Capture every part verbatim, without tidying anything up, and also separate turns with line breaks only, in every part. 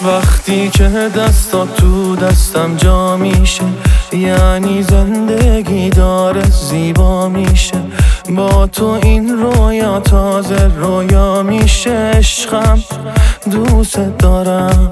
وقتی که دستا تو دستم جا میشه، یعنی زندگی داره زیبا میشه. با تو این رویا تازه رویا میشه. عشقم دوست دارم.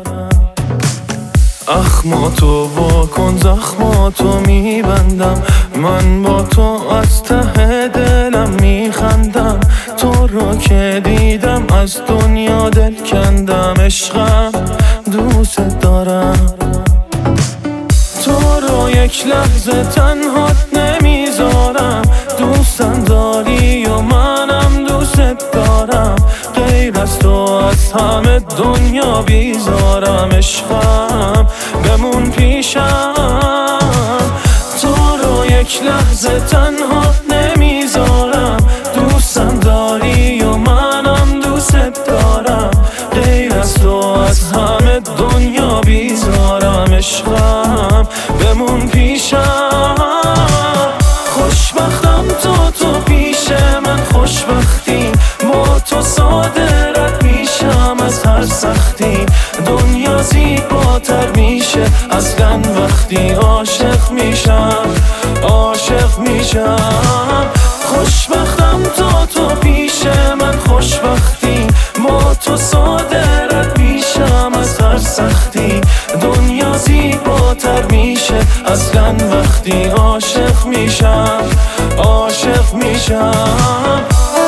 اخماتو واکن زخماتو میبندم، من با تو از ته دلم میخندم. تو رو که دیدم از دنیا دل کندم. عشقم دوست دارم. تو رو یک لحظه تنهات نمیذارم. دوستم داری و منم دوست دارم. غیر از تو از همه دنیا بیزارم. عشقم بمون پیشم. تو رو یک لحظه تنهات نمیذارم. دوستم داری و منم دوست دارم. غیر از تو از همه دنیا بیزارم. عشقم بمون پیشم. خوشبختم تو تو پیش من خوشبختی. با تو ساده رد میشم از هر سختی. دنیا زیباتر میشه اصلا وقتی عاشق میشم. عاشق میشم. خوشبختم تو تو پیش من خوشبختی. با تو ساده رد میشم از هر سختی. دنیا زیباتر میشه اصلا وقتی عاشق میشم. عاشق میشم.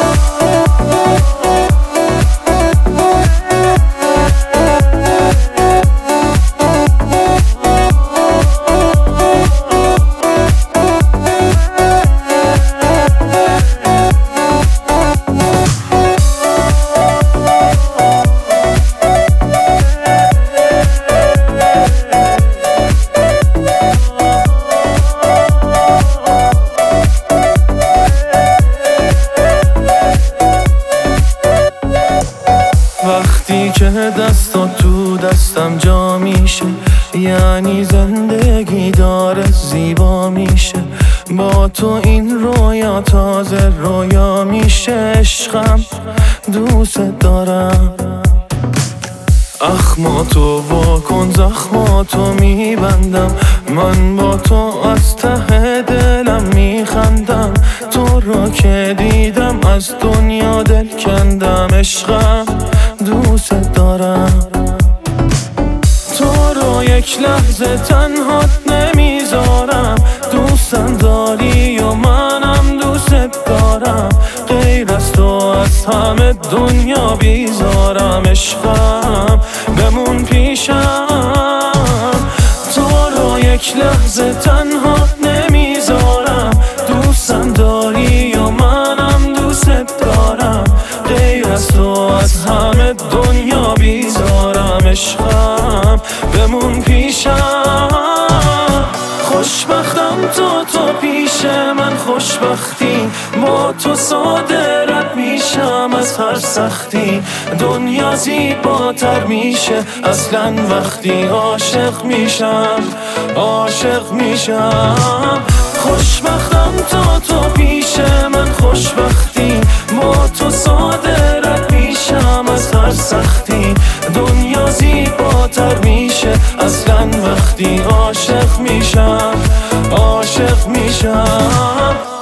وقتی که دستا تو دستم جا میشه، یعنی زندگی داره زیبا میشه. با تو این رویا تازه رویا میشه. عشقم دوست دارم. اخماتو واکن زخماتو میبندم، من با تو از ته دلم میخندم. تو رو که دیدم از دنیا دل کندم. عشقم دوست دارم. تو رو یک لحظه تنهات نمیذارم. دوستم داری و منم دوست دارم. غیر از تو از همه دنیا بیزارم. عشقم بمون پیشم. تو رو یک لحظه تنهات نمیذارم. دوستم داری و منم دوست دارم. غیر از تو از همه دنیا بیزارم. عشقم بمون پیشم. خوشبختم تو تو پیش من خوشبختی. با تو ساده رد میشم از هر سختی. دنیا زیباتر میشه اصلا وقتی عاشق میشم. عاشق میشم. خوشبختم تو تو پیش من خوشبختی. با تو ساده رد میشم از هر سختی. دنیا زیباتر میشه اصلا وقتی عاشق میشم. عاشق میشم.